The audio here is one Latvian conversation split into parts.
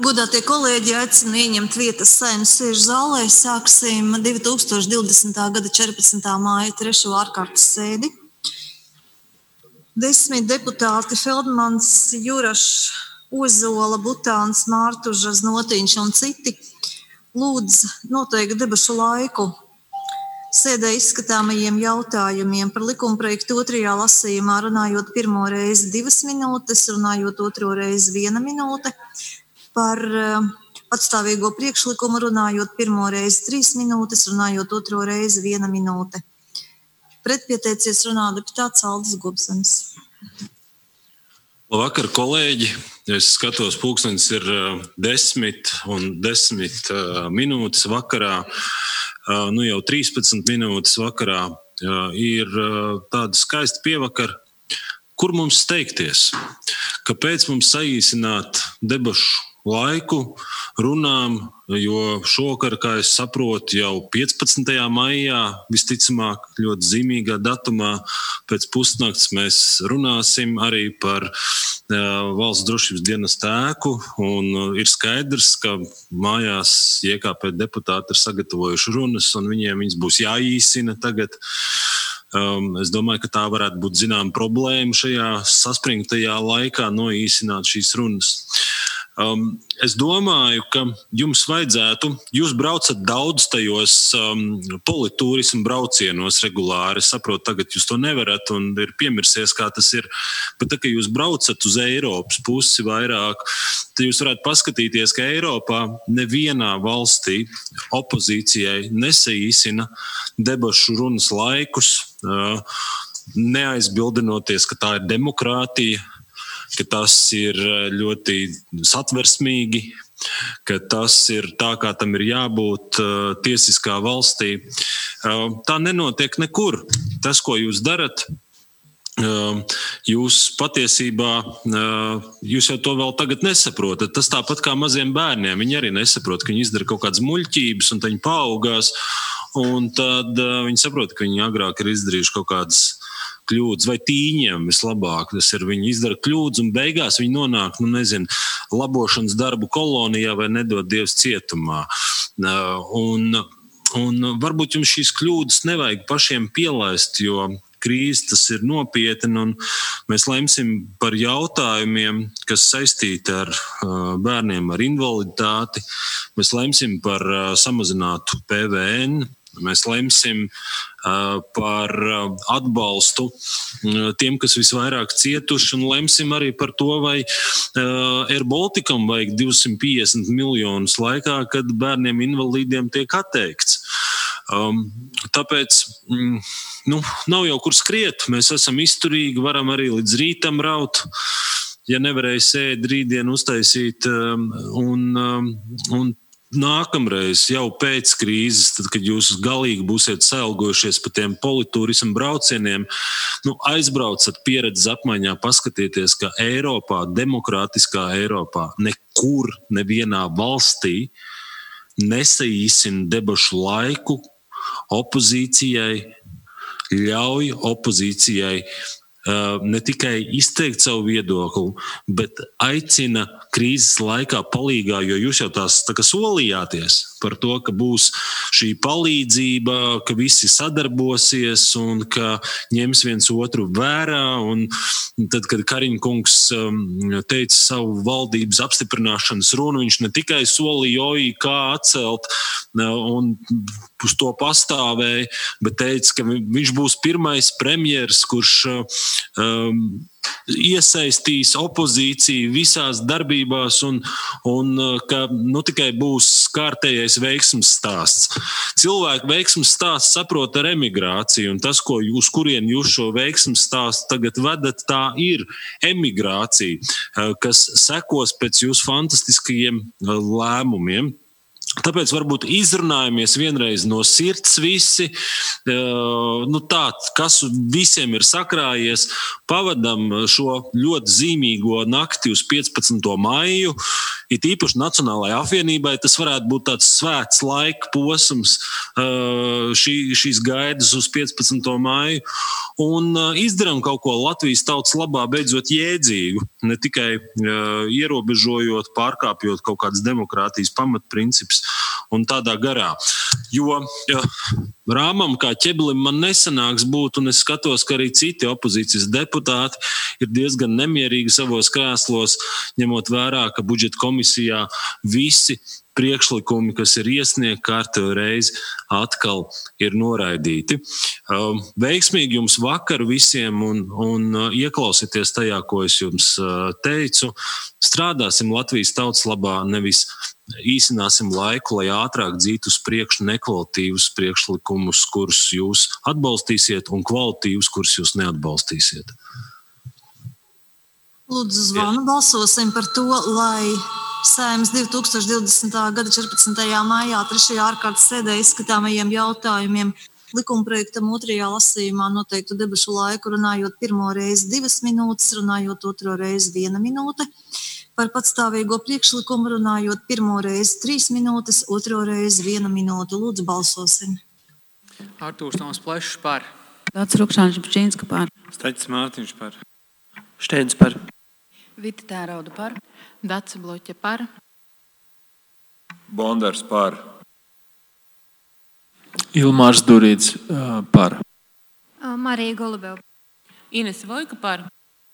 Godātie kolēģi, aicinu ieņemt vietas Saeimas sēžu zālē. Sāksim 2020. gada 14. māja 3. ārkārtas sēdi. 10 deputāti Feldmans, Jurašs, Ozola, Butāns, Mārtuža, Znotiņš un citi lūdz noteikti debašu laiku sēdē izskatāmajiem jautājumiem par likumprojektu otrajā lasījumā, runājot pirmo reizi 2 minūtes, runājot otro reizi 1 minūte. Par patstāvīgo priekšlikumu runājot pirmo reizi 3 minūtes, runājot otro reizi 1 minūte. Pretpieteicies runā deputāts Aldis Gobsens. Labvakar, kolēģi! Es skatos, pulkstenis ir 10 minūtes vakarā, jau 13 minūtes vakarā. Ir tāda skaista pievakara. Kur mums steigties? Kāpēc mums saīsināt debašu laiku runām, jo šovakar, kā es saprotu, jau 15. maijā, visticamāk, ļoti zīmīgā datumā, pēc pusnakts mēs runāsim arī par valsts drošības dienesta ēku, un ir skaidrs, ka mājās JKP deputāti ir sagatavojuši runas, un viņas būs jāīsina tagad. Es domāju, ka tā varētu būt zinām problēma šajā saspringtajā laikā noīsināt šīs runas. Es domāju, ka jums vajadzētu, jūs braucat daudz tajos politūrismu braucienos regulāri, saprotu, tagad jūs to nevarat un ir piemirsies, kā tas ir, bet tā, ka jūs braucat uz Eiropas pusi vairāk, tad jūs varētu paskatīties, ka Eiropā nevienā valstī opozīcijai nesaīsina debašu runas laikus, neaizbildinoties, ka tā ir demokrātija, ka tas ir ļoti satversmīgi, ka tas ir tā, kā tam ir jābūt tiesiskā valstī. Tā nenotiek nekur. Tas, ko jūs darat, jūs patiesībā, jūs jau to vēl tagad nesaprotat. Tas tāpat kā maziem bērniem. Viņi arī nesaprot, ka viņi izdara kaut kādas muļķības un viņi paaugās. Un tad viņi saprot, ka viņi agrāk ir izdarījuši kaut kādas kļūdas, vai tīņiem vislabāk. Tas ir, viņi izdara kļūdas un beigās viņi nonāk, labošanas darbu kolonijā vai nedod Dievs cietumā. Un varbūt jums šīs kļūdas nevajag pašiem pielaist, jo krīze tas ir nopietni, un mēs lemsim par jautājumiem, kas saistīti ar bērniem ar invaliditāti. Mēs lemsim par samazinātu PVN. Mēs lemsim par atbalstu tiem, kas visvairāk cietuši, un lemsim arī par to, vai Air Balticam vajag 250 miljonus laikā, kad bērniem invalīdiem tiek atteikts. Tāpēc nav jau kur skriet. Mēs esam izturīgi, varam arī līdz rītam raut. Ja nevarēja sēdi rītdien uztaisīt un nākamreiz, jau pēc krīzes, tad, kad jūs galīgi būsiet sailgojušies pa tiem politūrismu braucieniem, aizbraucat pieredzes apmaiņā, paskatieties, ka Eiropā, demokrātiskā Eiropā, nekur, nevienā valstī nesaīsina debašu laiku opozīcijai, ļauj opozīcijai ne tikai izteikt savu viedokli, bet aicina krīzes laikā palīgā, jo jūs jau tā kā solījāties par to, ka būs šī palīdzība, ka visi sadarbosies un ka ņems viens otru vērā. Un tad, kad Kariņa kungs teica savu valdības apstiprināšanas runu, viņš ne tikai solīja kā atcelt un uz to pastāvēja, bet teica, ka viņš būs pirmais premjers, kurš iesaistīs opozīciju visās darbībās un ka tikai būs kārtējais veiksmes stāsts. Cilvēku veiksmes stāsts saprot ar emigrāciju, un tas, uz kurien jūs šo veiksmes stāstu tagad vedat, tā ir emigrācija, kas sekos pēc jūsu fantastiskajiem lēmumiem. Tāpēc varbūt izrunājamies vienreiz no sirds visi, tā, kas visiem ir sakrājies, pavadam šo ļoti zīmīgo nakti uz 15. maiju, it īpaši Nacionālajai apvienībai tas varētu būt tāds svēts laika posms, šīs gaidas uz 15. maiju, un izdaram kaut ko Latvijas tautas labā beidzot jēdzīgu, ne tikai ierobežojot, pārkāpjot kaut kādas demokrātijas pamatprincipus un tādā garā. Jo rāmam kā ķebelim man nesanāks būt, un es skatos, ka arī citi opozīcijas deputāti ir diezgan nemierīgi savos krēslos, ņemot vērā, ka budžeta komisijā visi priekšlikumi, kas ir iesniegti, kārtējo reizi atkal ir noraidīti. Veiksmīgi jums vakaru visiem un ieklausieties tajā, ko es jums teicu. Strādāsim Latvijas tautas labā, nevis īsināsim laiku, lai ātrāk dzītu uz priekšu nekvalitīvus priekšlikumus, kurus jūs atbalstīsiet, un kvalitīvus, kurus jūs neatbalstīsiet. Lūdzu, zvanu balsosim par to, lai Saeimas 2020. gada 14. maijā 3. ārkārtas sēdē izskatāmajiem jautājumiem likumprojektam 2. lasījumā noteiktu debašu laiku, runājot pirmo reizi 2 minūtes, runājot otro reizi 1 minūte. Par patstāvīgo priekšlikumu runājot pirmo reizi 3 minūtes, otro reizi 1 minūte. Lūdzu, balsosim. Artūrs Toms Plešs par. Dācis Rukšāns Bčīnska par. Staķis Mārtiņš par. Šteins par. Vita Tērauda par. Dace Bloķa par. Bondars par. Ilmārs Durīts par. Marija Golubeva. Ines Vojka par.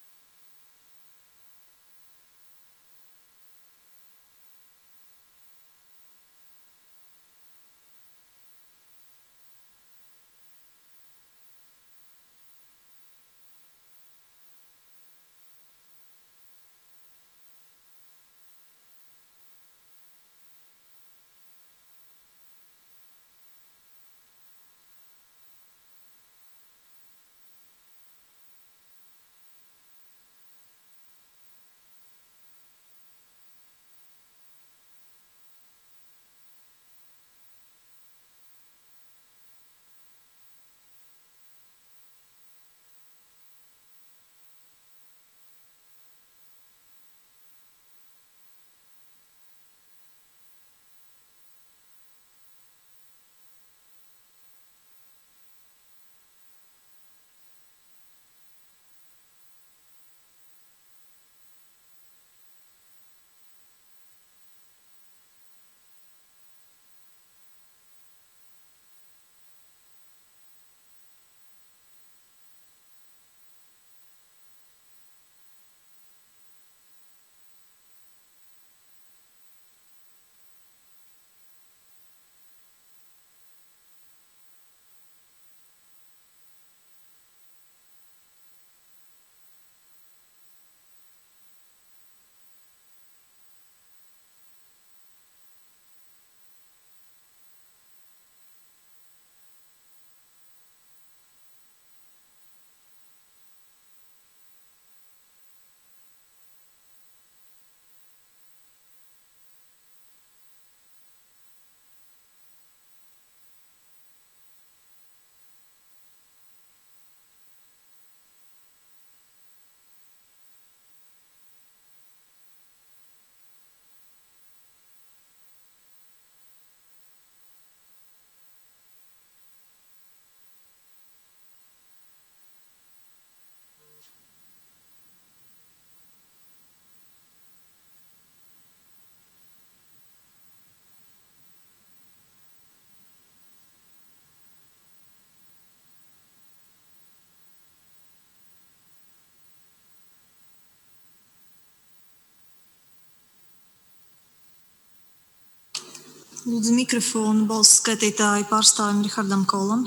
Lūdzu, mikrofonu balsu skaitītāju pārstāvim Rihardam Kolam.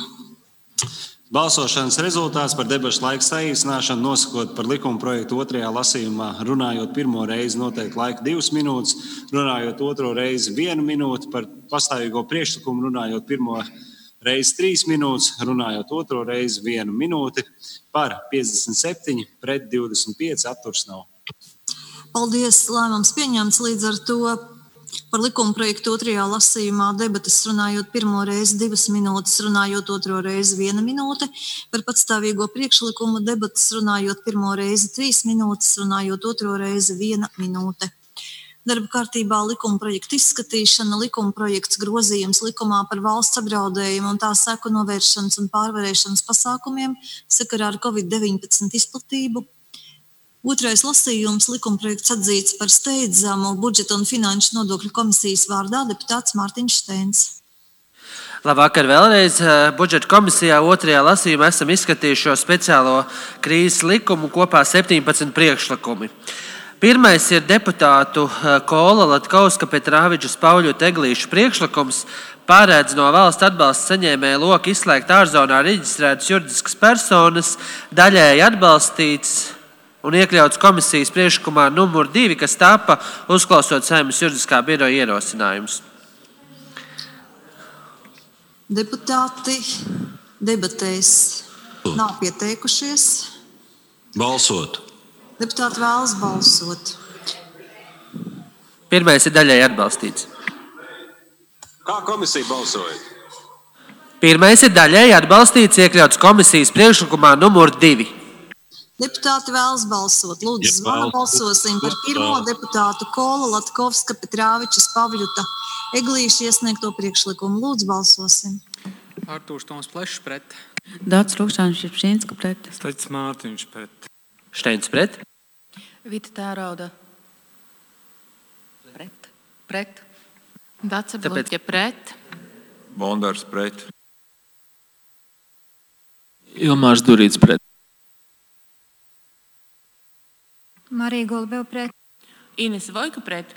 Balsošanas rezultāts par debašu laiku saīsināšanu nosakot par likuma projektu 2. lasījumā, runājot pirmo reizi noteikti laiku 2 minūtes, runājot otro reizi 1 minūte, par pastāvīgo priekšlikumu runājot pirmo reizi 3 minūtes, runājot otro reizi 1 minūti, par 57, pret 25, atturs nav. Paldies, lēmums pieņemts, līdz ar to Par likuma projektu otrajā lasījumā debates runājot pirmo reizi 2 minūtes, runājot otro reizi 1 minūte. Par patstāvīgo priekšlikumu debates runājot pirmo reizi 3 minūtes, runājot otro reizi 1 minūte. Darba kārtībā likuma projekta izskatīšana, likuma projekts grozījums likumā par valsts apdraudējumu un tā seku novēršanas un pārvarēšanas pasākumiem sakarā ar Covid-19 izplatību. Otrais lasījums, likumprojekts atzīts par steidzamu budžeta un finanšu nodokļu komisijas vārdā deputāts Mārtiņš Steins. Labvakar vēlreiz. Budžeta komisijā otrajā lasījumā esam izskatījuši šo speciālo krīzes likumu kopā 17 priekšlikumi. Pirmais ir deputātu Kola, Latkovska, Petrāviča, Spauļu, Eglīšu priekšlikums pārēdz no valsts atbalsta saņēmēja loka izslēgt ārzonā reģistrētas juridiskas personas, daļēji atbalstīts un iekļauts komisijas priekšlikumā numur 2, kas tapa uzklausot Saeimas juridiskā biroja ierosinājumus. Deputāti debatēs nav pieteikušies. Balsot. Deputāti vēlas balsot. Pirmais ir daļēji atbalstīts. Kā komisija balsoja? Pirmais ir daļēji atbalstīts, iekļauts komisijas priekšlikumā numur 2. Deputāti vēlas balsot. Lūdzu, Ja zvanu balsosim par pirmo deputātu Kola, Latkovska, Petrāviča, Spavļuta, Eglīša iesniegto priekšlikumu. Lūdzu, balsosim. Artūrs Toms Plešs pret. Dācis Rukšāns Žipžinska pret. Staķis Mārtiņš pret. Šteins pret. Vita Tērauda pret. Pret. Dace Tāpēc- Bloķa pret. Bondārs pret. Ilmārs Durīts pret. Marija Golubeva pret. Ines Vojka pret.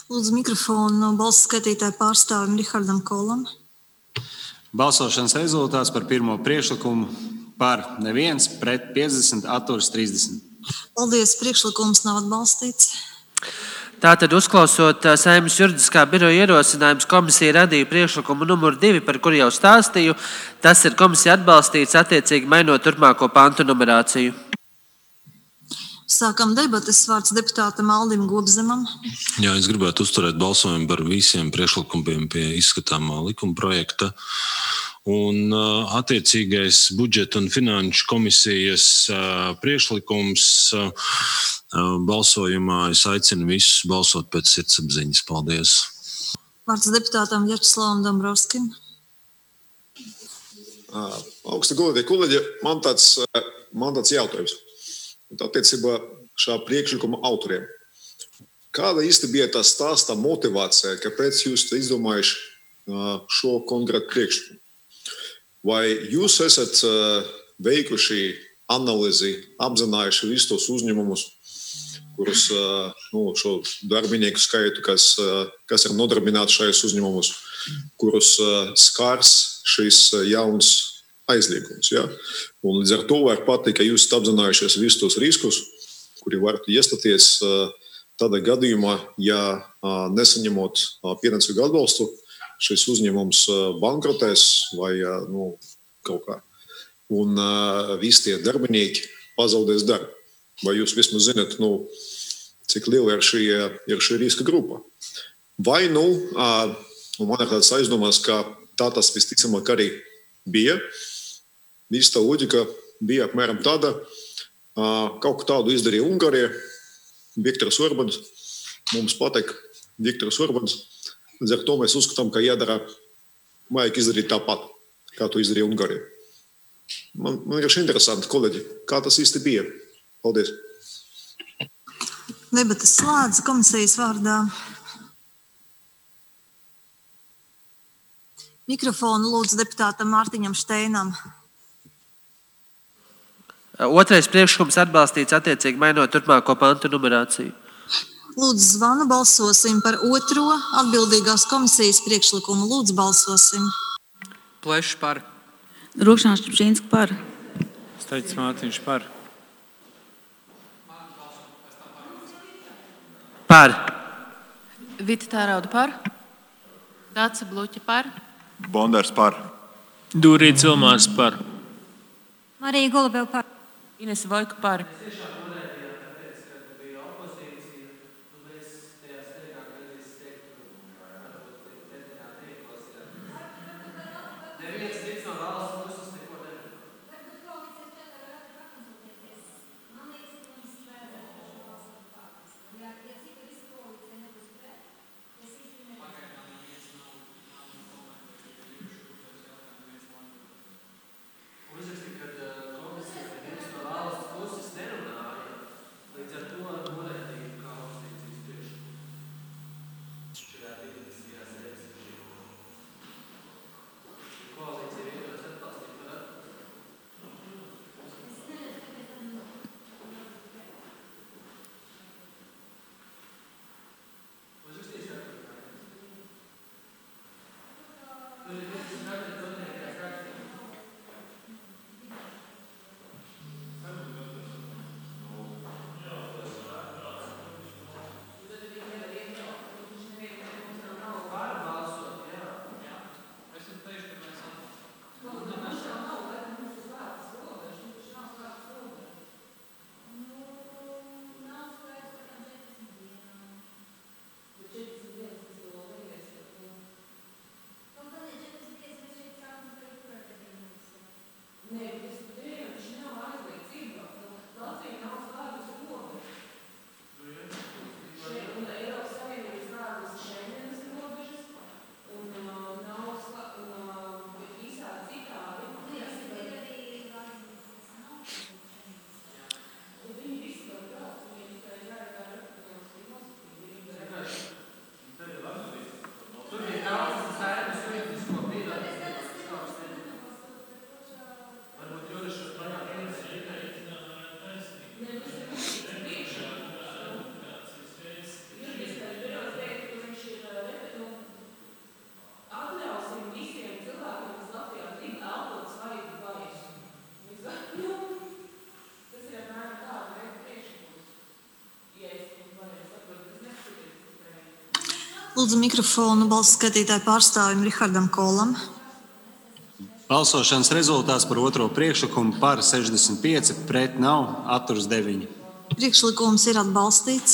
Lūdzu mikrofonu balsu skaitītāju pārstāvim Rihardam Kolam. Balsošanas rezultāts par pirmo priekšlikumu par neviens, pret 50, atturas 30. Paldies, priekšlikums nav atbalstīts. Tātad, uzklausot Saeimas juridiskā biroja ierosinājumus, komisija radīja priekšlikumu numur 2, par kuru jau stāstīju. Tas ir komisija atbalstīts, attiecīgi mainot turpmāko pantu numerāciju. Sākam debates. Vārds deputātam Aldim Gobzemam. Jā, es gribētu uzturēt balsojumu par visiem priekšlikumiem pie izskatāmā likuma projekta. Un attiecīgais budžeta un finanšu komisijas priekšlikums balsojumā es aicinu visus balsot pēc sirdsapziņas. Paldies! Vārds deputātam Vjačeslavam Dombrovskim. Augsta godātie kolēģi, man tāds jautājums. Attiecībā šā priekšlikuma autoriem. Kāda īsti bija tā stāsta motivācija, kāpēc jūs izdomājuši šo konkrētu priekšlikumu? Vai jūs esat veikuši analīzi, apzinājuši visus tos uzņēmumus, kurus šo darbinieku skaitu, kas ir nodarbināti šajos uzņēmumus, kurus skars šis jauns aizliegums. Ja? Un līdz ar to var pateikt, ka jūs esat apzinājušies visus tos riskus, kuri varat iestāties tādā gadījumā, ja nesaņemot pienācīgu atbalstu, šis uzņēmums bankrotēs vai kaut kā. Un visi tie darbinieki pazaudēs darbu. Vai jūs vismaz zināt, cik liela ir šī riska grupa? Vai man ir tāds aizdomās, ka tā tas visticamāk arī bija. Visa tā loģika bija apmēram tāda, kaut ko tādu izdarīja Ungārija, Viktors Orbāns. Mums patīk Viktors Orbāns. Līdz ar to mēs uzskatām, ka jādara, vajag izdarīt tāpat, kā to izdarīja Ungārija. Man ir interesanti, kolēģi, kā tas īsti bija. Paldies! Debates slēdz komisijas vārdā. Mikrofonu lūdzu deputātam Mārtiņam Šteinam. Otrais priekšlikums atbalstīts, attiecīgi mainot turpmāko pantu numerāciju. Lūdzu zvanu, balsosim par otro atbildīgās komisijas priekšlikumu. Lūdzu balsosim. Plešs par. Rūkšāns Čipšīnska par. Steits Mārtiņš par. Par. Vita Tērauda par. Dace Bluķa par. Bondārs par. Dūrīts Ilmārs par. Marija Golubeva par. Ines Vojka par. Lūdzu mikrofonu balsu skaitītāju pārstāvim Rihardam Kolam. Balsošanas rezultāts par otro priekšlikumu par 65, pret nav, atturas 9. Priekšlikums ir atbalstīts.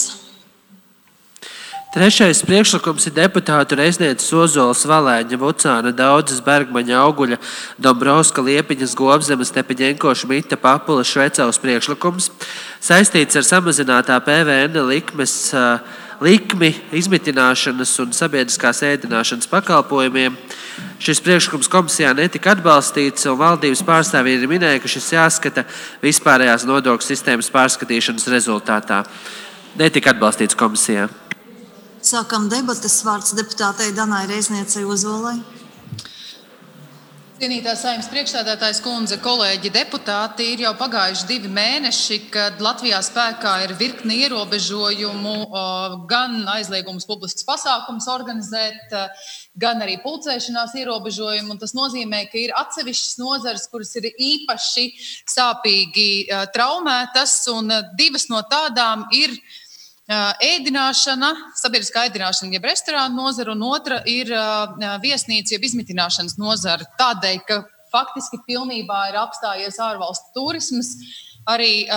Trešais priekšlikums ir deputātu Reiznieces Ozolas, Valēņa, Vucāna, Daudzes, Bergmaņa, Auguļa, Dombrovska, Liepiņas, Gobzemes, Tepiņenko, Šmita, Papula, Švecavas priekšlikums. Saistīts ar samazinātā PVN likmi izmitināšanas un sabiedriskās ēdināšanas pakalpojumiem. Šis priekšlikums komisijā netika atbalstīts, un valdības pārstāvji ir minēja, ka šis jāskata vispārējās nodokļu sistēmas pārskatīšanas rezultātā. Netika atbalstīts komisijā. Sākam debates. Vārds deputātei Danai Reizniecei Ozolai. Cienītā Saeimas priekšsēdētājas kundze, kolēģi deputāti, ir jau pagājuši 2 mēneši, kad Latvijā spēkā ir virkni ierobežojumu, gan aizliegums publisks pasākums organizēt, gan arī pulcēšanās ierobežojumu. Un tas nozīmē, ka ir atsevišķas nozares, kuras ir īpaši sāpīgi traumētas, un 2 no tādām ir ēdināšana, sabiedriskā ēdināšana, jeb restorānu nozara, un otra ir viesnīca, jeb izmitināšanas nozara. Tādēļ, ka faktiski pilnībā ir apstājies ārvalstu turisms, arī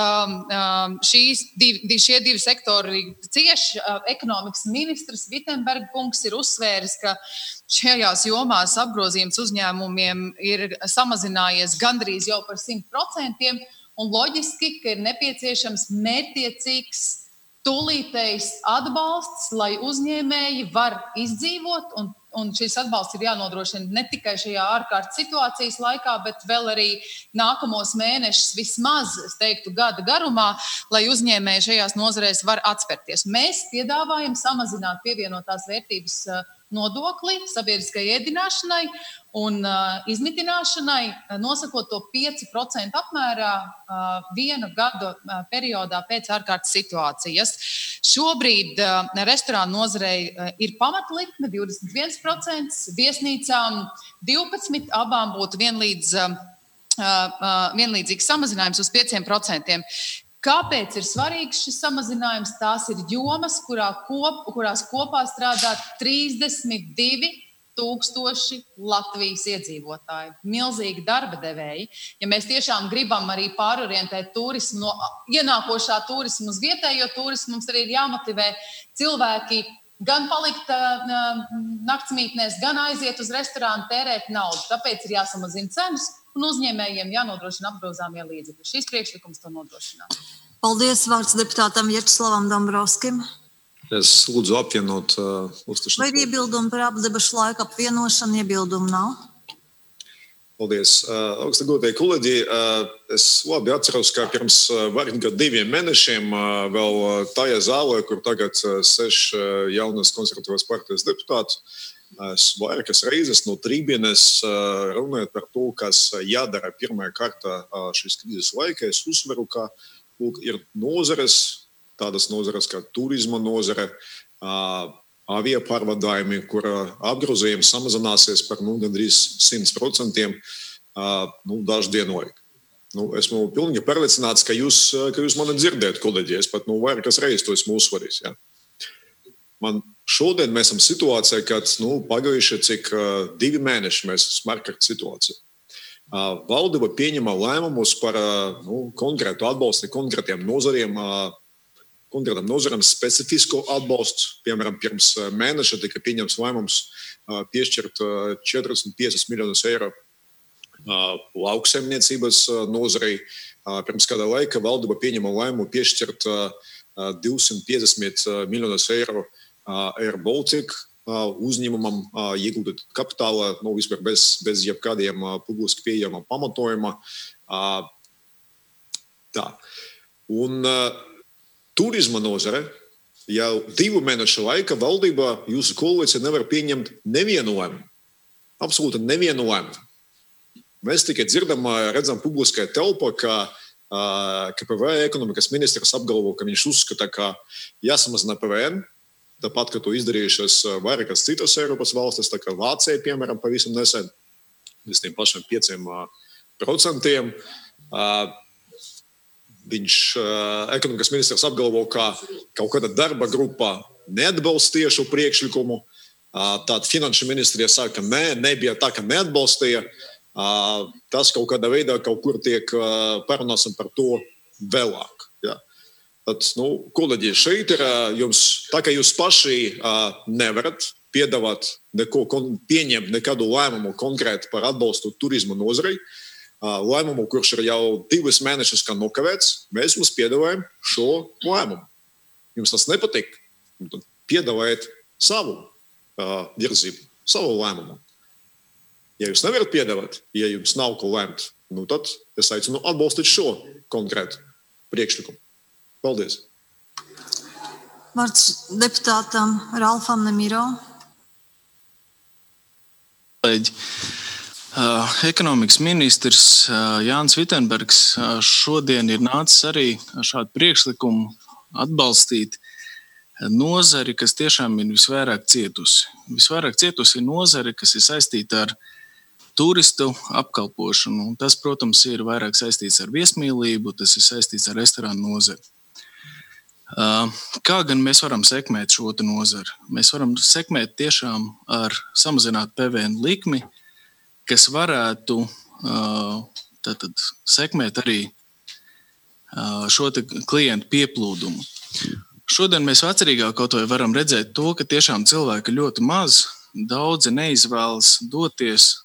šie 2 sektori cieši. Ekonomikas ministrs Vitenberga kungs ir uzsvēris, ka šajās jomās apgrozījums uzņēmumiem ir samazinājies gandrīz jau par 100%, un loģiski, ka ir nepieciešams mērķtiecīgs tūlītējs atbalsts, lai uzņēmēji var izdzīvot, un šis atbalsts ir jānodrošina ne tikai šajā ārkārtas situācijas laikā, bet vēl arī nākamos mēnešus, vismaz, es teiktu, gada garumā, lai uzņēmēji šajās nozarēs var atspērties. Mēs piedāvājam samazināt pievienotās vērtības nodokli sabiedriskai ēdināšanai un izmitināšanai, nosakot to 5% apmērā 1 gada periodā pēc ārkārtas situācijas. Šobrīd restorānu nozarei ir pamatlikme 21%, viesnīcām 12%, abām būtu vienlīdzīgs samazinājums uz 5%. Kāpēc ir svarīgs šis samazinājums? Tās ir jomas, kurās kopā strādā 32 000 Latvijas iedzīvotāji. Milzīgi darba devēji. Ja mēs tiešām gribam arī pārorientēt turismu no ienākošā turismu uz vietējo turismu, mums arī ir jāmotivē cilvēki gan palikt naktsmītnēs, gan aiziet uz restorānu, tērēt naudu. Tāpēc ir jāsamazina cenas un uzņēmējiem jānodrošina apgrozāmie līdzekļi. Šis priekšlikums to nodrošinās. Paldies, vārds deputātam Vjačeslavam Dombrovskim. Es lūdzu apvienot uzstāšanos. Vai ir iebildumi par apdebašu laiku apvienošanu? Iebildumu nav. Paldies. Augsta godēji kolēģi, es labi atceros, ka pirms vairāk kā 2 mēnešiem vēl tajā zālē, kur tagad 6 jaunas konservatīvās partijas deputāti, es vairākas reizes no tribīnes runāju par to, kas jādara pirmajā kārtā šīs krīzes laikā. Es uzsveru, ka ir nozares, tādas nozares kā turisma nozare, aviapārvadājumi, kur apgrozījums samazināsies par gandrīz 100% dažu dienu laiku. Esmu pilnīgi pārliecināts, ka jūs mani dzirdat, kolēģi. Es pat vairākas reizes to esmu uzsvarījis. Ja. Šodien mēs esam situācijā, kad pagājuši cik 2 mēneši mēs esam ārkārtas situācijā. Valdība pieņema lēmumus par konkrētu atbalstu konkrētiem nozariem, konkrētam nozaram specifisko atbalstu. Piemēram, pirms mēneša tika pieņemts lēmums piešķirt 45 miljonus eiro lauksaimniecības nozarei. Pirms kāda laika valdība pieņema lēmumu piešķirt 250 miljonus eiro Air Baltic uzņēmumam ieguldīt kapitāla, vispār bez jebkādiem publiski pieejama pamatojuma. Tā. Un turisma nozare jau 2 mēnešu laika valdībā jūsu koalīcija nevar pieņemt nevienu lēmumu. Absolūti nevienu lēmumu. Mēs tikai dzirdam, redzam publiskajā telpā, ka KPV ekonomikas ministrs apgalvo, ka viņš uzskata, ka jāsamazina PVN. Tāpat, ka to izdarījušas vairākas citas Eiropas valstis, tā kā Vācija, piemēram, pavisam nesen, bez tiem pašiem 5%. Viņš, ekonomikas ministrs apgalvo, ka kaut kāda darba grupa neatbalsta šo priekšlikumu. Tad finanšu ministrija saka, ka nebija tā, ka neatbalstīja. Tas kaut kādā veidā kaut kur tiek parunāsim par to vēlāk. Ja. Tad, kolēģi, šeit ir jums, tā kā jūs paši nevarat piedāvāt pieņemt nekādu lēmumu konkrēti par atbalstu turismu nozarei, lēmumu, kurš ir jau 2 mēnešus kā nokavēts, mēs jums piedāvājam šo lēmumu. Jums tas nepatīk, tad piedāvājiet savu virzību, savu lēmumu. Ja jūs nevarat piedāvāt, ja jums nav ko lēmt, tad es aicinu atbalstīt šo konkrētu priekšlikumu. Paldies! Vārds deputātam Ralfam Nemiro. Ekonomikas ministrs Jānis Vitenbergs šodien ir nācis arī šādu priekšlikumu atbalstīt nozari, kas tiešām ir visvairāk cietusi. Visvairāk cietusi ir nozari, kas ir saistīta ar turistu apkalpošanu. Tas, protams, ir vairāk saistīts ar viesmīlību, tas ir saistīts ar restorānu nozari. Kā gan mēs varam sekmēt šo nozari? Mēs varam sekmēt tiešām ar samazināt PVN likmi, kas varētu sekmēt arī šo klientu pieplūdumu. Šodien mēs Vecrīgā kaut vai varam redzēt to, ka tiešām cilvēki ļoti maz, daudzi neizvēlas doties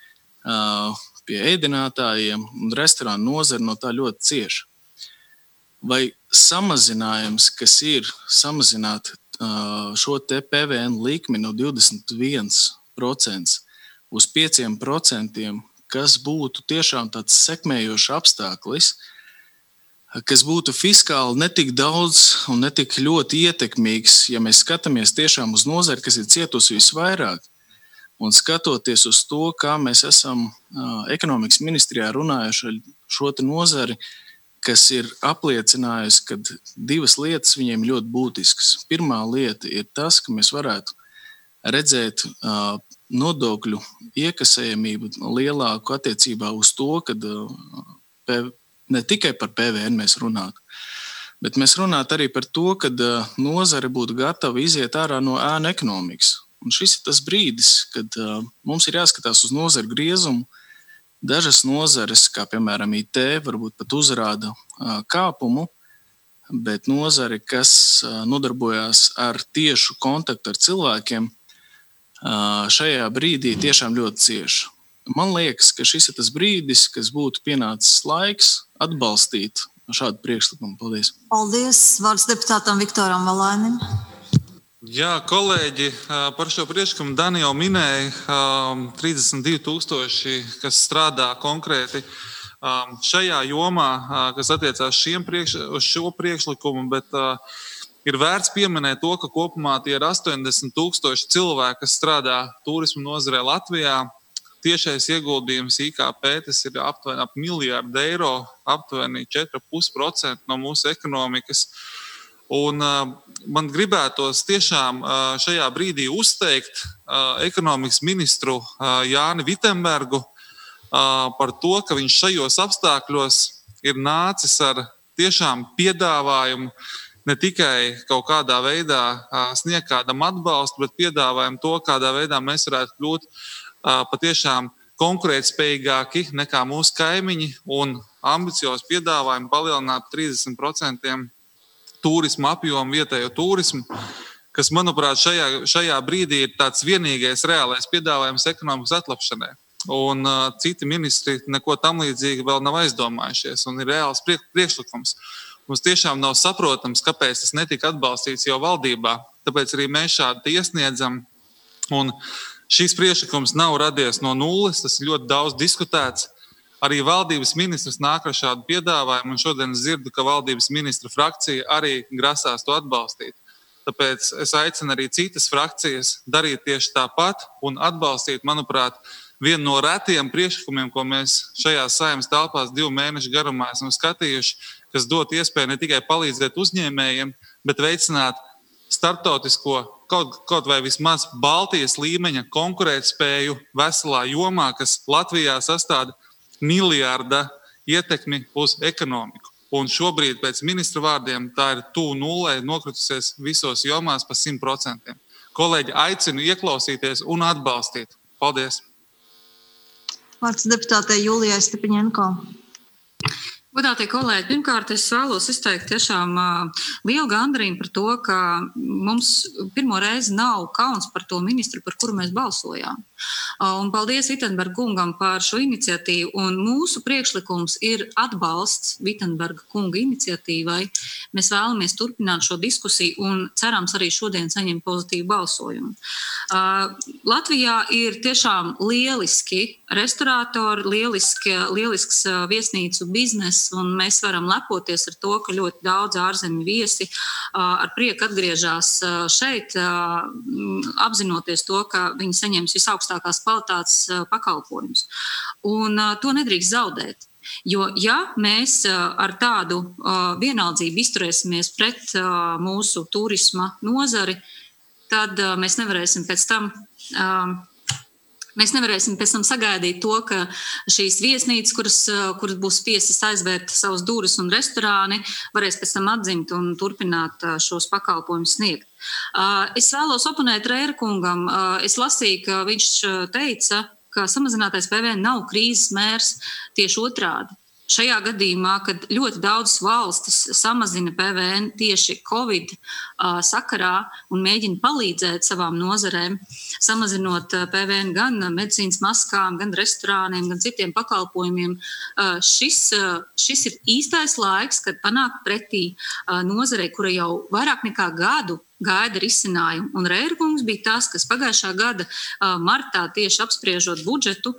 pie ēdinātājiem, un restorānu nozara no tā ļoti cieši. Vai samazinājums, kas ir samazināt šo te PVN likmi no 21% uz 5%, kas būtu tiešām tāds sekmējošs apstākļis, kas būtu fiskāli netik daudz un netik ļoti ietekmīgs, ja mēs skatāmies tiešām uz nozari, kas ir cietusi visvairāk, un skatoties uz to, kā mēs esam ekonomikas ministrijā runājuši ar šo nozari, kas ir apliecinājusi, ka 2 lietas viņiem ļoti būtiskas. Pirmā lieta ir tas, ka mēs varētu redzēt nodokļu iekasējamību lielāku attiecībā uz to, kad ne tikai par PVN mēs runātu, bet mēs runātu arī par to, ka nozare būtu gatava iziet ārā no ēnu ekonomikas. Un šis ir tas brīdis, kad mums ir jāskatās uz nozaru griezumu. Dažas nozares, kā piemēram IT, varbūt pat uzrāda kāpumu, bet nozare, kas nodarbojās ar tiešu kontaktu ar cilvēkiem, šajā brīdī tiešām ļoti cieši. Man liekas, ka šis ir tas brīdis, kas būtu pienācis laiks atbalstīt šādu priekšlikumu. Paldies! Paldies! Vārds deputātam Viktoram Valainim. Jā, kolēģi, par šo priekšlikumu Dani jau minēja 32,000, kas strādā konkrēti šajā jomā, kas attiecās uz šo priekšlikumu, bet ir vērts pieminēt to, ka kopumā tie ir 80,000 cilvēki, kas strādā turismu nozarē Latvijā. Tiešais ieguldījums IKP, tas ir aptuveni ap miljardu eiro, aptuveni 4,5% no mūsu ekonomikas. Un man gribētos tiešām šajā brīdī uzteikt ekonomikas ministru Jāni Vitenbergu par to, ka viņš šajos apstākļos ir nācis ar tiešām piedāvājumu ne tikai kaut kādā veidā sniegt kādam atbalstu, bet piedāvājumu to, kādā veidā mēs varētu kļūt patiešām konkurētspējīgāki nekā mūsu kaimiņi un ambiciozi piedāvājumu palielināt 30% turismu apjomu, vietējo turismu, kas, manuprāt, šajā brīdī ir tāds vienīgais reālais piedāvājums ekonomikas atlapšanai. Un citi ministri neko tam līdzīgi vēl nav aizdomājušies, un ir reāls priekšlikums. Mums tiešām nav saprotams, kāpēc tas netika atbalstīts jau valdībā, tāpēc arī mēs šādi iesniedzam. Un šīs priekšlikums nav radies no nulles, tas ir ļoti daudz diskutēts. Arī valdības ministrs nāk ar šādu piedāvājumu, un šodien es dzirdu, ka valdības ministra frakcija arī grasās to atbalstīt. Tāpēc es aicinu arī citas frakcijas darīt tieši tāpat un atbalstīt, manuprāt, vienu no retiem priekšlikumiem, ko mēs šajās Saeimas telpās 2 mēnešu garumā esam skatījuši, kas dot iespēju ne tikai palīdzēt uzņēmējiem, bet veicināt starptautisko, kaut vai vismaz Baltijas līmeņa konkurētspēju veselā jomā, kas Latvijā sastāda miljarda ietekmi uz ekonomiku. Un šobrīd pēc ministra vārdiem tā ir tuvu nullei, nokritusies visos jomās pa 100%. Kolēģi, aicinu ieklausīties un atbalstīt. Paldies! Vārds deputātei Julijai Stepiņenko. Godātie kolēģi, pirmkārt, es vēlos izteikt tiešām lielu gandarījumu par to, ka mums pirmo reizi nav kauns par to ministru, par kuru mēs balsojām. Un paldies Vitenberga kungam par šo iniciatīvu. Un mūsu priekšlikums ir atbalsts Vitenberga kunga iniciatīvai. Mēs vēlamies turpināt šo diskusiju un cerams arī šodien saņemt pozitīvu balsojumu. Latvijā ir tiešām lieliski restaurātori, lielisks viesnīcu biznes, un mēs varam lepoties ar to, ka ļoti daudz ārzemju viesi ar prieku atgriežas šeit, apzinoties to, ka viņi saņems visaugstākās kvalitātes pakalpojumus. Un to nedrīkst zaudēt. Jo, ja mēs ar tādu vienaldzību izturēsimies pret mūsu turisma nozari, tad mēs nevarēsim pēc tam sagaidīt to, ka šīs viesnīcas, kuras būs spiestas aizvērt savus durvis un restorāni, varēs pēc tam atdzimt un turpināt šos pakalpojumus sniegt. Es vēlos oponēt Rēra kungam. Es lasīju, ka viņš teica, ka samazinātais PVN nav krīzes mērs, tieši otrādi. Šajā gadījumā, kad ļoti daudzas valstis samazina PVN tieši Covid sakarā un mēģina palīdzēt savām nozarēm, samazinot PVN gan medicīnas maskām, gan restorāniem, gan citiem pakalpojumiem, šis ir īstais laiks, kad panākt pretī nozarei, kura jau vairāk nekā gadu gaida risinājumu. Un Rēra kungs bija tas, kas pagājušā gada martā tieši apspriežot budžetu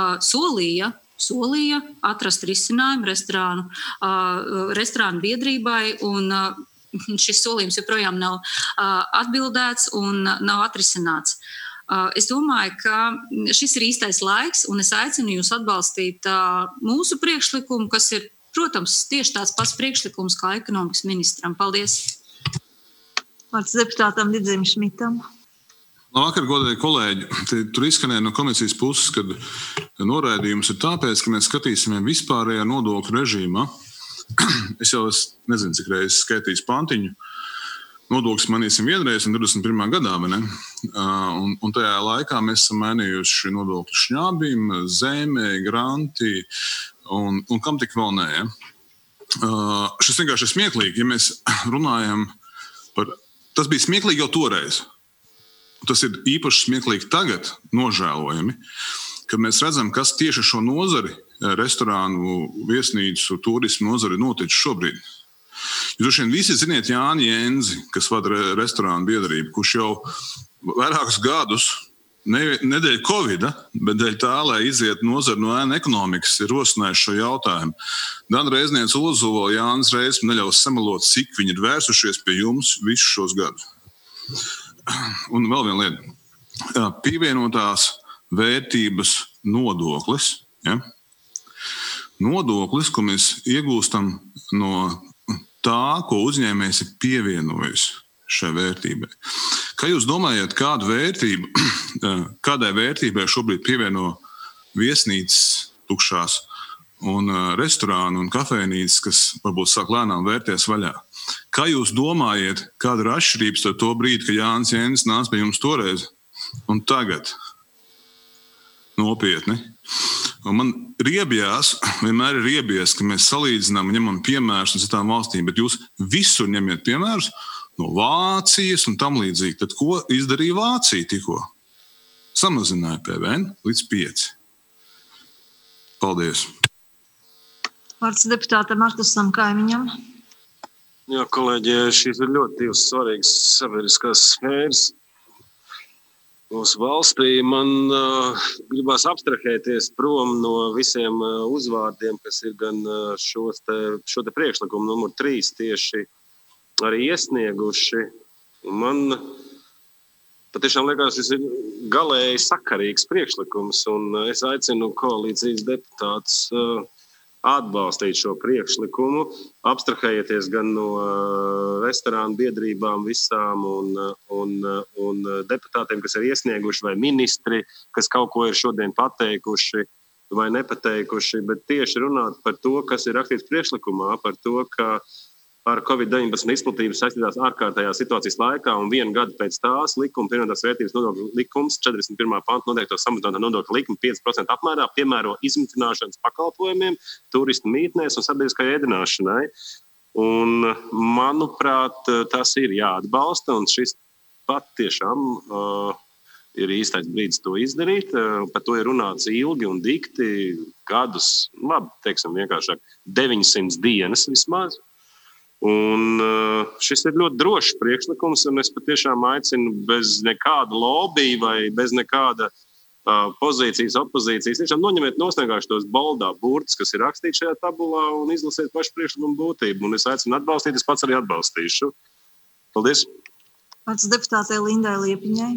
solīja atrast risinājumu restorānu biedrībai, un šis solījums joprojām nav atbildēts un nav atrisināts. Es domāju, ka šis ir īstais laiks, un es aicinu jūs atbalstīt mūsu priekšlikumu, kas ir, protams, tieši tāds pats priekšlikums kā ekonomikas ministram. Paldies! Vārds deputātam Didzim Šmitam. Vakar, godēji kolēģi, tur izskanēja no komisijas puses, ka noraidījums ir tāpēc, ka mēs skatīsimies vispārējā nodokļu režīmā. Es jau nezinu, cik reizes skaitīšu pantiņu. Nodokļus mainīsim vienreiz un 21. gadā, vai ne? Un tajā laikā mēs esam mainījuši nodokļu šņābim, zemē, granti un kam tik vēl nē. Ja? Šis vienkārši ir smieklīgi, ja mēs runājam par... Tas bija smieklīgi jau toreiz. Tas ir īpaši smieklīgi tagad, nožēlojami, kad mēs redzam, kas tieši šo nozari, restorānu, viesnīcu, turismu nozari noticis šobrīd. Jūs droši vien visi ziniet Jāni Jenzi, kas vada restorānu biedrību, kurš jau vairākus gadus, ne dēļ Covida, bet dēļ tā, lai iziet nozari no ēna ekonomikas, ir rosinājis šo jautājumu. Dana Reizniece Ozola, Jānis Reizs neļaus samalot, cik viņi ir vērsušies pie jums visus šos gadus. Un vēl viena lieta. Pievienotās vērtības nodoklis. Ja? Nodoklis, ko mēs iegūstam no tā, ko uzņēmējs ir pievienojis šai vērtībai. Kā jūs domājat, kādai vērtībai šobrīd pievieno viesnīcas tukšās un restorānu un kafejnīcas, kas varbūt sāk lēnām vērties vaļā? Kā jūs domājat, kāda ir atšķirības ar to brīdi, kad Jānis Jensis nāca pie jums toreiz un tagad? Nopietni. Un man vienmēr ir riebies, ka mēs salīdzinām un ņemam piemērus no citām valstīm, bet jūs visur ņemiet piemērus no Vācijas un tam līdzīgi. Tad ko izdarīja Vācija tikko? Samazināja PVN līdz 5. Paldies. Vārds deputātam Artusam Kaimiņam. Jā, kolēģi, šīs ir ļoti divas svarīgas sabiedriskās sfēras mūsu valstī. Man gribās abstrahēties prom no visiem uzvārdiem, kas ir gan šo te priekšlikumu numur 3 tieši arī iesnieguši. Man patiešām liekas, šis ir galēji sakarīgs priekšlikums, un es aicinu koalīcijas deputātus atbalstīt šo priekšlikumu, abstrahējieties gan no restorānu biedrībām visām un deputātiem, kas ir iesnieguši, vai ministri, kas kaut ko ir šodien pateikuši vai nepateikuši, bet tieši runāt par to, kas ir rakstīts priekšlikumā, par to, ka par Covid-19 izplatību saistītās ārkārtējās situācijas laikā un 1 gadu pēc tās likuma pievienotās vērtības nodokļu likums 41. panta noteikto samazināto nodokļu likumu 5% apmērā piemēro izmitināšanas pakalpojumiem, turistu mītnēs un sabiedriskai ēdināšanai. Un, manuprāt, tas ir jāatbalsta, un šis pat tiešām ir īstais brīdis to izdarīt. Par to ir runāts ilgi un dikti gadus, labi, teiksim vienkāršāk, 900 dienas vismaz. Un šis ir ļoti drošs priekšlikums, un es patiešām aicinu bez nekāda lobby vai bez nekāda pozīcijas, opozīcijas. Tiešām noņemiet vienkārši tos boldā burtus, kas ir rakstīti šajā tabulā, un izlasiet pašu priekšlikumu būtību. Un es aicinu atbalstīt, es pats arī atbalstīšu. Paldies! Pats deputātei Lindai Liepiņai.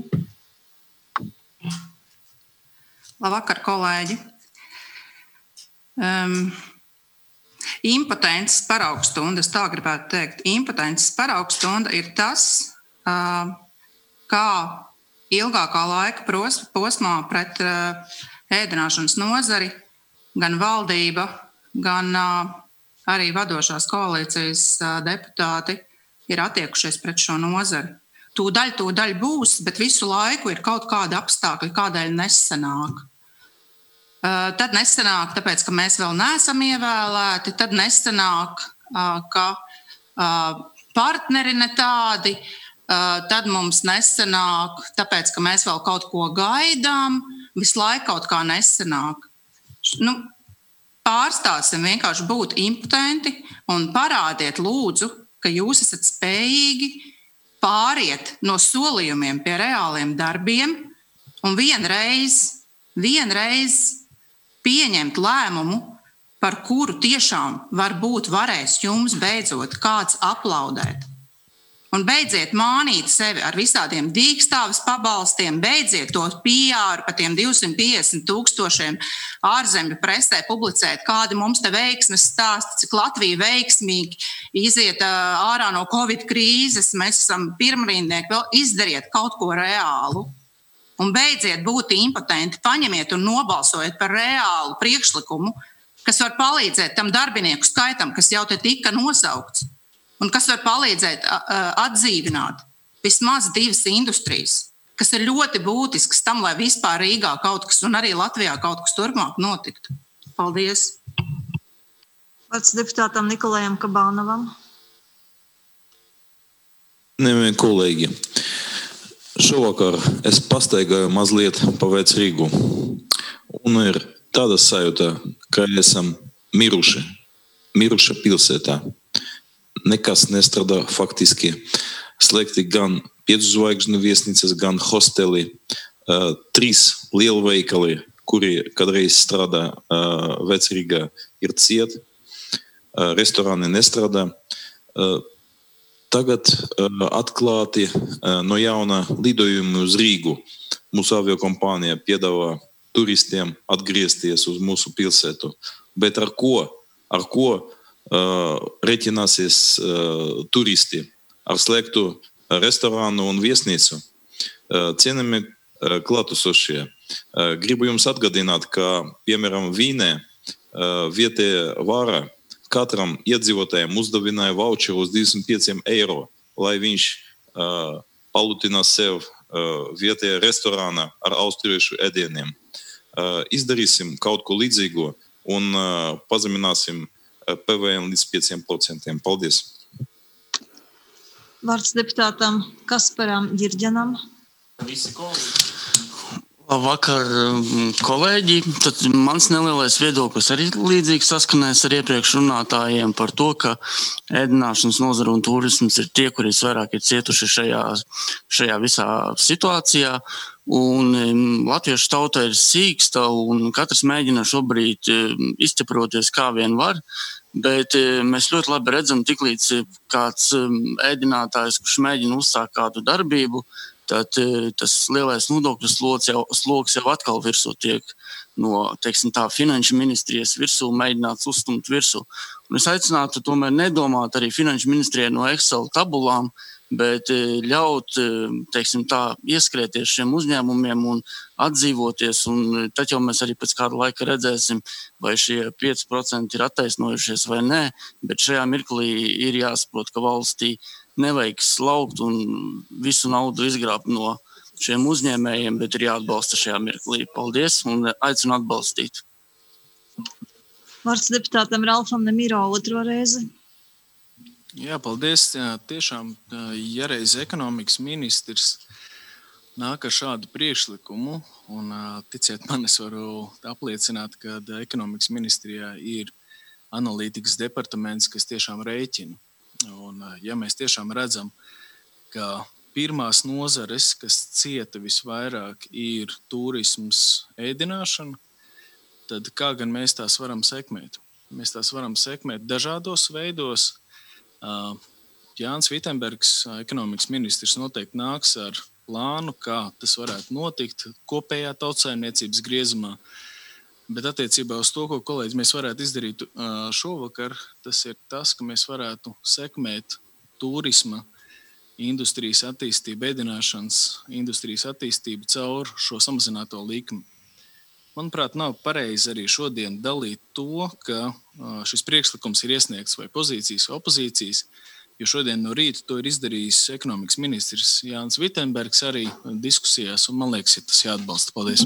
Labvakar, kolēģi! Impotences paraugstunda, es tā gribētu teikt, impotences paraugstunda ir tas, kā ilgākā laika posmā pret ēdināšanas nozari gan valdība, gan arī vadošās koalīcijas deputāti ir attiekušies pret šo nozari. Tūdaļ būs, bet visu laiku ir kaut kādi apstākļi, kādēļ nesanāk. Tad nesanāk, tāpēc, ka mēs vēl neesam ievēlēti, tad nesanāk, ka partneri ne tādi, tad mums nesanāk, tāpēc, ka mēs vēl kaut ko gaidām, visu laiku kaut kā nesanāk. Pārstāsim vienkārši būt impotenti un parādiet lūdzu, ka jūs esat spējīgi pāriet no solījumiem pie reāliem darbiem un vienreiz pieņemt lēmumu, par kuru tiešām varēs jums beidzot kāds aplaudēt. Un beidziet mānīt sevi ar visādiem dīkstāves pabalstiem, beidziet to PR par tiem 250,000 ārzemju presē publicēt, kādi mums te veiksmes stāsti, cik Latvija veiksmīgi iziet ārā no Covid krīzes, mēs esam pirmrindnieki, vēl izdariet kaut ko reālu. Un beidziet būt impotenti, paņemiet un nobalsojiet par reālu priekšlikumu, kas var palīdzēt tam darbinieku skaitam, kas jau te tika nosaukts, un kas var palīdzēt atdzīvināt vismaz 2 industrijas, kas ir ļoti būtisks tam, lai vispār Rīgā kaut kas un arī Latvijā kaut kas turpmāk notiktu. Paldies! Vārds deputātam Nikolajam Kabānovam. Nevien kolēģi. Šovakar es pastaigāju mazliet pa Vecrīgu. Un ir tāda sajūta, ka esam miruša pilsētā. Nekas nestrādā faktiski. Slēgti gan 5 zvaigžņu viesnīcas, gan hosteli. 3 lielveikali, kuri kādreiz strādā Vecrīgā, ir ciet. Restorāni nestrādā. Tagad atklāti no jauna lidojumi uz Rīgu. Mūsu aviokompānija piedāvā turistiem atgriezties uz mūsu pilsētu. Bet ar ko reķināsies turisti? Ar slēgtu restorānu un viesnīcu? Cienījami klātesošie, gribu jums atgādināt, ka, piemēram, Vīnē vietējā vara katram iedzīvotājiem uzdevināja voucheru uz 25 eiro, lai viņš palutina sev vietējā restorānā ar austriešu ēdieniem. Izdarīsim kaut ko līdzīgu un pazemināsim PVN līdz 5%. Paldies! Vārds deputātam Kasparam Ģirģenam. Labvakar, kolēģi. Tad mans nelielais viedoklis arī līdzīgs saskanēs ar iepriekš runātājiem par to, ka ēdināšanas nozara un turisms ir tie, kuri visvairāk ir cietuši šajā visā situācijā. Un latviešu tauta ir sīksta un katrs mēģina šobrīd izķeproties kā vien var. Bet mēs ļoti labi redzam, tiklīdz kāds ēdinātājs, kurš mēģina uzsākt kādu darbību, tad tas lielais nodokļu sloks jau atkal virsū tiek no, teiksim tā, finanšu ministrijas virsū mēģināts uzstumt virsū. Un es aicinātu tomēr nedomāt arī finanšu ministrijai no Excel tabulām, bet ļaut, teiksim tā, ieskrēties šiem uzņēmumiem un atdzīvoties, un tad jau mēs arī pēc kāda laika redzēsim, vai šie 5% ir attaisnojušies vai nē, bet šajā mirklī ir jāsaprot, ka valstī nevajag slaukt un visu naudu izgrābt no šiem uzņēmējiem, bet ir jāatbalsta šajā mirklī. Paldies un aicinu atbalstīt. Vārds deputātam Ralfam Nemiro otro reizi. Jā, paldies. Jā, tiešām, ja reiz ekonomikas ministrs nāk ar šādu priekšlikumu, un ticiet man, es varu apliecināt, ka ekonomikas ministrijā ir analītikas departaments, kas tiešām rēķina. Un ja mēs tiešām redzam, ka pirmās nozares, kas cieta visvairāk, ir turisms, ēdināšana, tad kā gan mēs tās varam sekmēt? Mēs tās varam sekmēt dažādos veidos. Jānis Vitenbergs, ekonomikas ministrs, noteikti nāks ar plānu, kā tas varētu notikt kopējā tautsaimniecības griezumā. Bet attiecībā uz to, ko kolēģis mēs varētu izdarīt šovakar, tas ir tas, ka mēs varētu sekmēt turisma industrijas attīstību, ēdināšanas industrijas attīstību caur šo samazināto likmi. Manuprāt, nav pareizi arī šodien dalīt to, ka šis priekšlikums ir iesniegts vai pozīcijas vai opozīcijas, jo šodien no rīta to ir izdarījis ekonomikas ministrs Jānis Vitenbergs arī diskusijās, un man liekas, tas jāatbalsta. Paldies.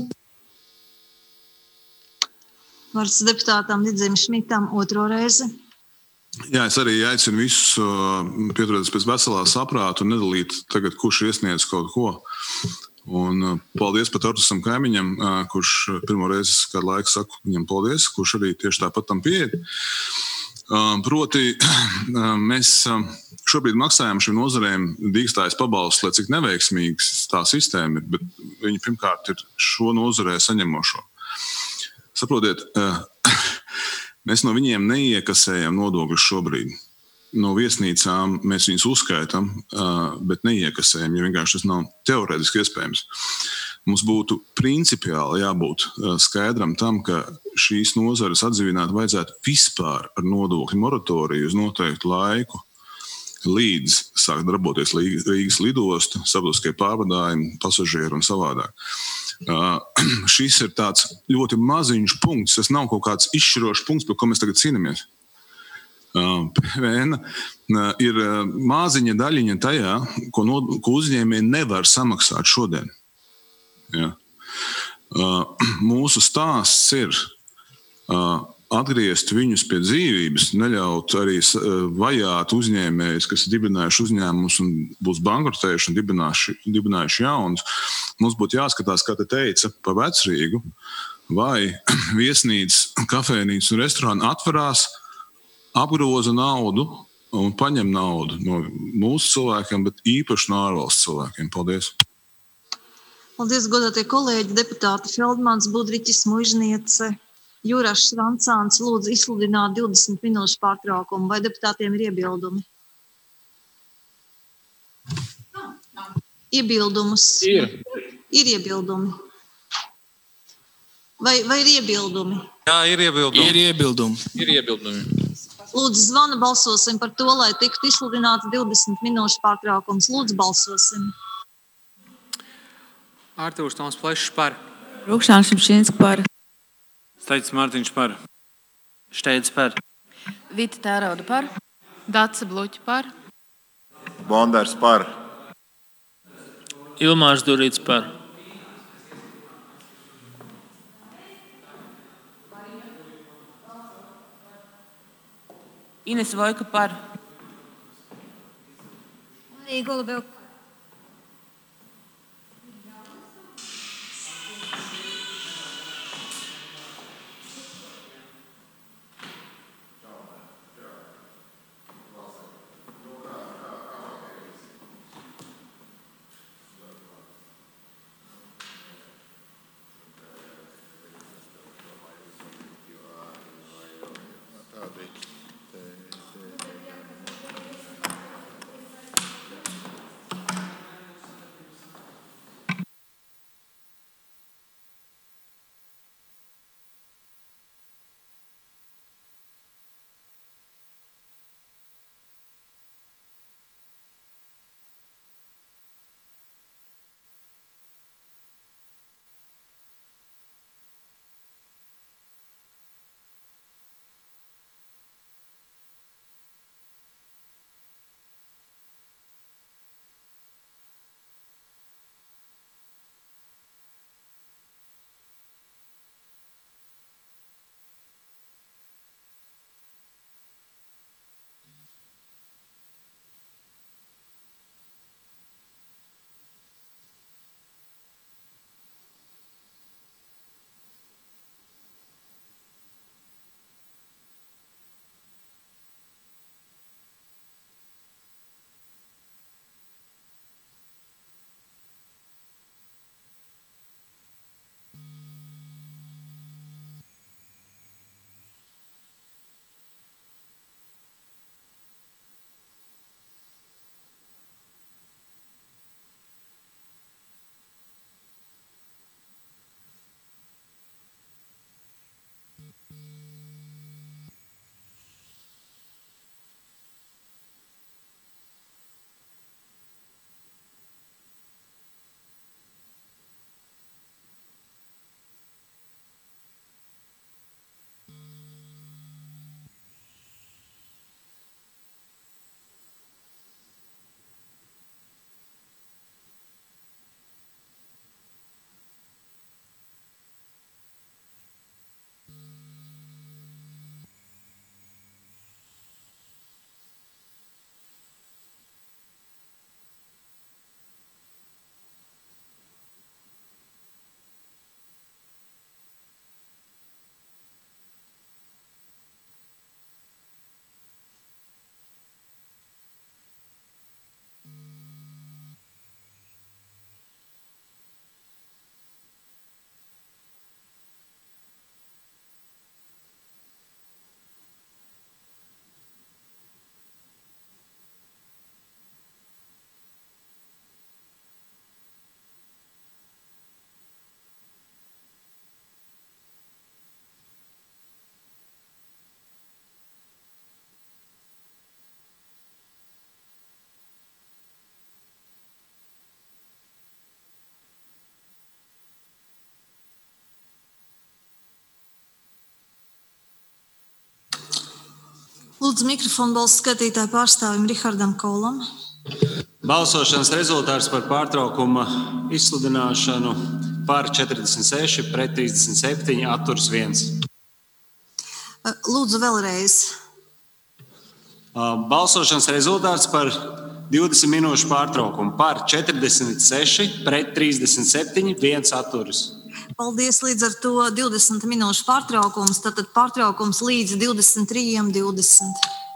Vārds deputātam Didzim Šmitam otro reizi. Jā, es arī aicinu visus pieturēties pēc veselā saprāta un nedalīt tagad, kurš iesniedz kaut ko. Un paldies pat Artusam kaimiņam, kurš pirmo reizi kādu laiku saku viņam paldies, kurš arī tieši tāpat tam pieeja. Proti, mēs šobrīd maksājam šīm nozarēm dīkstājas pabalstus, lai cik neveiksmīgs tā sistēma ir, bet viņi pirmkārt ir šo nozarē saņemošo. Saprotiet, mēs no viņiem neiekasējam nodokļus šobrīd. No viesnīcām mēs viņus uzskaitām, bet neiekasējam, jo vienkārši tas nav teorētiski iespējams. Mums būtu principiāli jābūt skaidram tam, ka šīs nozares atdzīvināt vajadzētu vispār ar nodokļu moratoriju uz noteiktu laiku, līdz sāk darboties Rīgas lidosta, sabiedriskie pārvadājumi, pasažieri un savādāk. Šis ir tāds ļoti maziņš punkts, tas nav kaut kāds izšķirošs punkts, par ko mēs tagad cīnāmies. PVN ir māziņa daļiņa tajā, ko uzņēmēji nevar samaksāt šodien. Ja. Mūsu stāsts ir atgriezt viņus pie dzīvības, neļaut arī vajāt uzņēmējus, kas ir dibinājuši uzņēmumus un būs bankrotējuši un dibinājuši jaunus. Mums būtu jāskatās, kā te teica, pa Vecrīgu, vai viesnīcas, kafejnīcas un restorāni atverās, apgroza naudu un paņem naudu no mūsu cilvēkiem, bet īpaši no ārvalstu cilvēkiem. Paldies! Paldies, godātie kolēģi, deputāti Feldmans, Budriķis, Muižniece, Jurašs, Rancāns. Lūdzu izsludināt 20 minūšu pārtraukumu. Vai deputātiem ir iebildumi? Iebildumus? Ir iebildumi. Vai ir iebildumi? Jā, ir iebildumi. Ir iebildumi. Lūdzu, zvanu balsosim par to, lai tiktu izsludināts 20 minūšu pārtraukums. Lūdzu, balsosim. Artūrs Toms Plešs par. Rukšāns Šimšinski par. Staicis Mārtiņš par. Šteits par. Vita Tērauda par. Dace Bluķa par. Bondārs par. Ilmārs Durīts par. Ines Vojka par. Marija Golubeva. Lūdzu, mikrofonu balsu skatītāju pārstāvim Rihardam Kolam. Balsošanas rezultāts par pārtraukuma izsludināšanu par 46, pret 37, atturas 1. Lūdzu, vēlreiz. Balsošanas rezultāts par 20 minūšu pārtraukumu par 46, pret 37, 1 atturas. Paldies, līdz ar to 20 minūšu pārtraukums, tātad pārtraukums līdz 23:20.